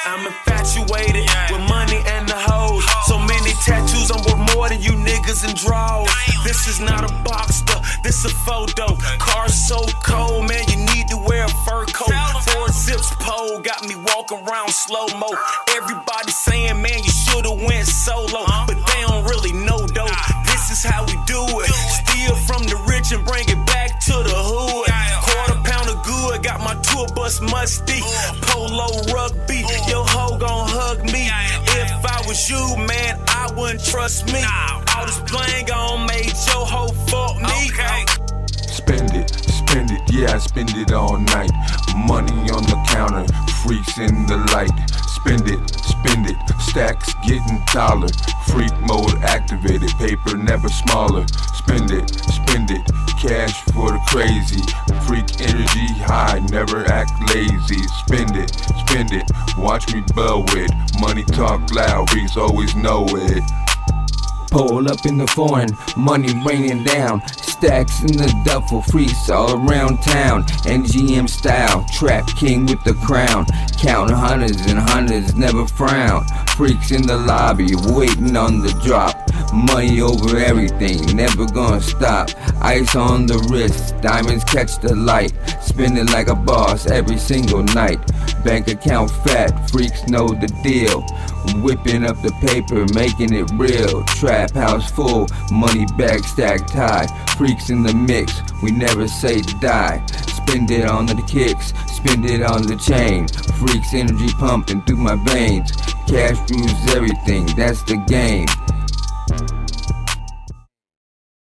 I'm infatuated with money and the hoes. So many tattoos, I'm worth more than you niggas in draws. This is not a boxster, this a photo. Car so cold, man, you need to wear a fur coat. 4 zips pole, got me walking around slow-mo. Everybody saying, man, you should've went solo. But they don't really know though, this is how we do it. Steal from the rich and bring it back to the hood. Quarter pound of good, got my tour bus musty. Polo rugby, your hoe gon' hug me. If I was you, man, I wouldn't trust me. All this playing gon' make your hoe fuck me. Spend it, yeah, I spend it all night. Money on the counter, freaks in the light. Spend it, stacks getting taller. Freak mode activated, paper never smaller. Spend it, cash for the crazy. Freak energy high, never act lazy. Spend it, watch me blow it. Money talk loud, freaks always know it. Pull up in the foreign, money raining down. Stacks in the duffel, freaks all around town. NGM style, trap king with the crown. Count hundreds and hundreds, never frown. Freaks in the lobby, waiting on the drop. Money over everything, never gonna stop. Ice on the wrist, diamonds catch the light. Spending like a boss every single night. Bank account fat, freaks know the deal. Whipping up the paper, making it real. Trap house full, money bag stacked high. Freaks in the mix, we never say die. Spend it on the kicks, spend it on the chain. Freaks energy pumping through my veins. Cash rules everything, that's the game.